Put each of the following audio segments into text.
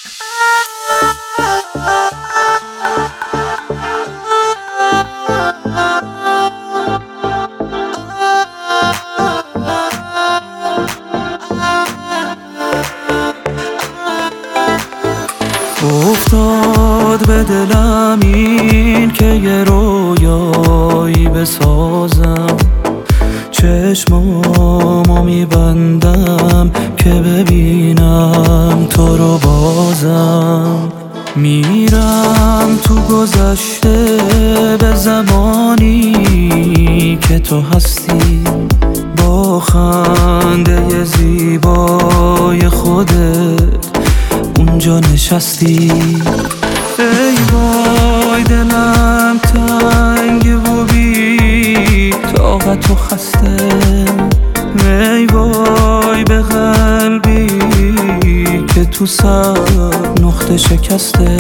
افتاد به دلم این که یه رویایی بسازم، چشمامو میبندم که ببینم تو رو بازم. میرم تو گذشته به زمانی که تو هستی، با خنده زیبای خودت اونجا نشستی. ای وای دلم تنگ و بی طاقت و خسته، ای وای به قلبی که تو سر نقطه شکسته.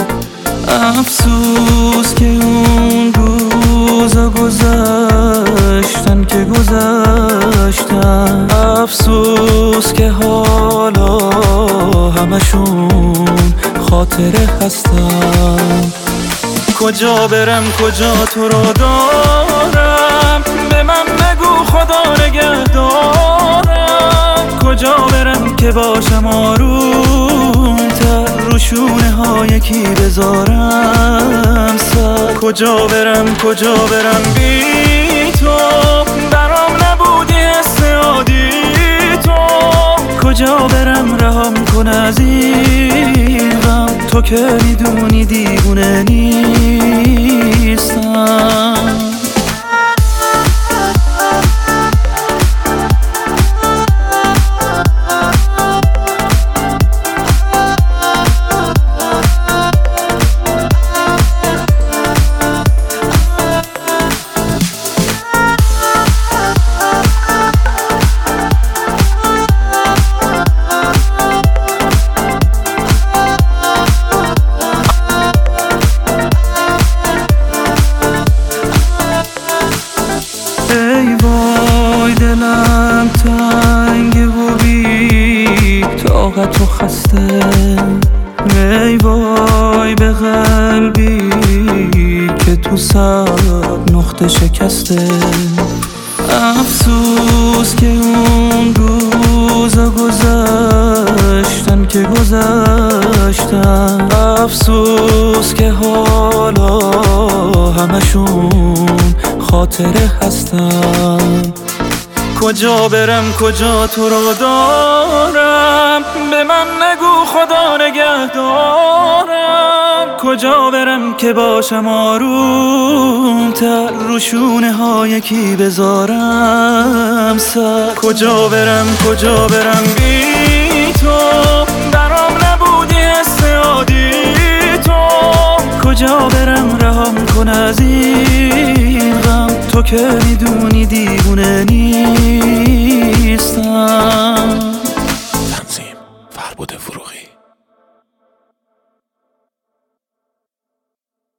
افسوس که اون روزا گذشتن که گذشتن، افسوس که حالا همشون خاطره هستن. کجا برم کجا تو رو دارم، به من بگو خدا نگهدارم. کجا برم که باشم آروم‌تر، رو شونه ها یکی بذارم سر. کجا برم بی تو، برام نبودی حس عادی تو. کجا برم رهام کن از این غم، تو که میدونی دیوونه نیستم. ای وای دلم تنگ و بی طاقت و خسته، ای وای به قلبی که تو سر نقطه شکسته. افسوس که اون روزا گذشتن که گذشتن، افسوس که حالا همشون خاطره هستن. کجا برم کجا تو رو دارم، به من نگو خدا نگهدارم. کجا برم که باشم آروم‌تر، رو شونه ها یکی بذارم سر. کجا برم بی تو، برام نبودی حس عادی تو. کجا برم رهام کن از این غم، تو که میدونی دیوونه نیستم.